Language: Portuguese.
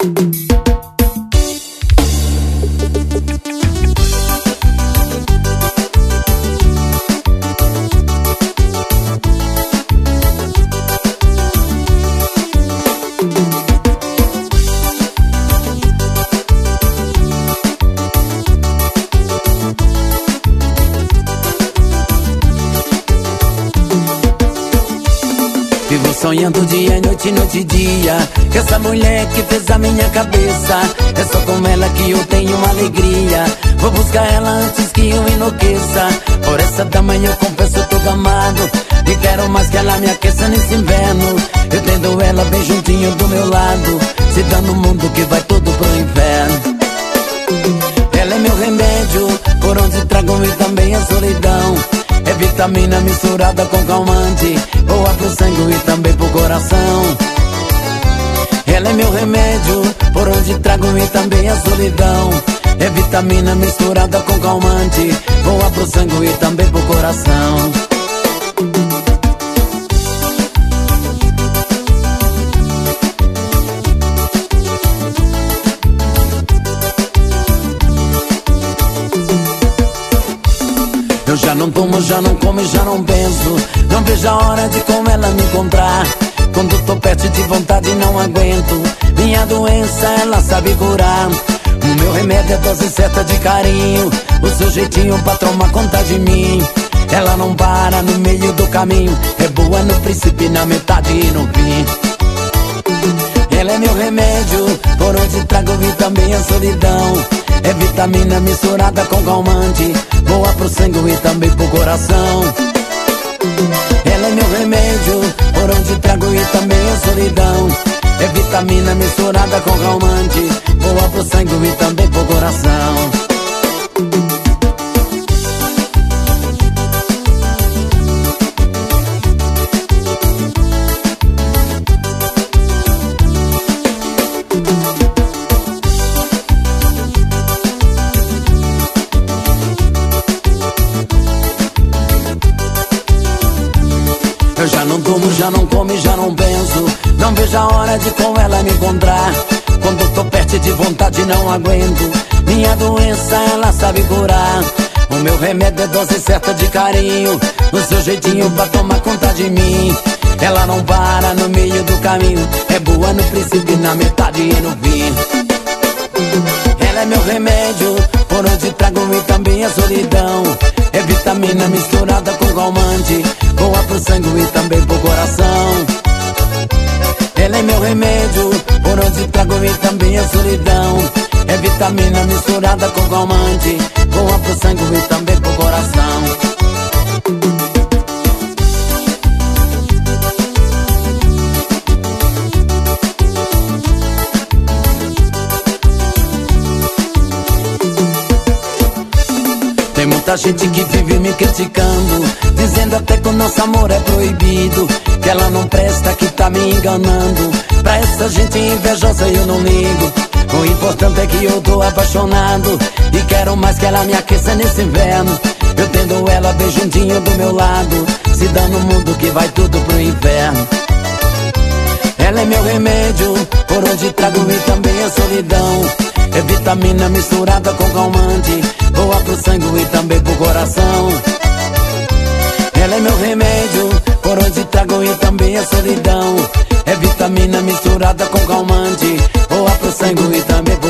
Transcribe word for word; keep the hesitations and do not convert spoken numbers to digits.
Vivo sonhando dia e noite, noite e dia, que essa mulher que fez a minha cabeça, é só com ela que eu tenho uma alegria. Vou buscar ela antes que eu enlouqueça. Por essa dama eu confesso eu tô gamado, e quero mais que ela me aqueça nesse inverno. Eu tendo ela bem juntinho do meu lado, se dá no mundo que vai tudo pro inferno. Ela é meu remédio, por onde trago e também a solidão. É vitamina misturada com calmante, boa pro sangue e também pro coração. Ela é meu remédio, por onde trago e também a solidão. É vitamina misturada com calmante, boa pro sangue e também pro coração. Eu já não tomo, já não como e já não penso. Não vejo a hora de com ela me encontrar. Quando tô perto de vontade não aguento. Minha doença ela sabe curar. O meu remédio é dose certa de carinho, o seu jeitinho pra tomar conta de mim. Ela não para no meio do caminho, é boa no princípio, na metade e no fim. Ela é meu remédio, por onde trago vi também a solidão. É vitamina misturada com calmante, boa pro sangue e também pro coração. Ela é meu remédio, por onde trago e também a solidão. É vitamina misturada com calmante, boa pro sangue e também pro coração. Eu já não durmo, já não como e já não penso. Não vejo a hora de com ela me encontrar. Quando tô perto de vontade não aguento. Minha doença ela sabe curar. O meu remédio é dose certa de carinho, o seu jeitinho pra tomar conta de mim. Ela não para no meio do caminho, é boa no princípio, na metade e no fim. Ela é meu remédio, por onde trago e também a solidão. É vitamina misturada com calmante, boa pro sangue e também pro coração. Ela é meu remédio, por onde trago e também a solidão. É vitamina misturada com calmante, boa pro sangue e também pro coração. Tem muita gente que vive me criticando, dizendo até que o nosso amor é proibido, que ela não presta, que tá me enganando. Pra essa gente invejosa eu não ligo. O importante é que eu tô apaixonado e quero mais que ela me aqueça nesse inverno. Eu tendo ela bem juntinho do meu lado, se dá no mundo que vai tudo pro inferno. Ela é meu remédio, por onde trago e também a solidão. É vitamina misturada com calmante, boa pro sangue e também pro coração. Ela é meu remédio, por onde trago e também a solidão. É vitamina misturada com calmante, boa pro sangue e também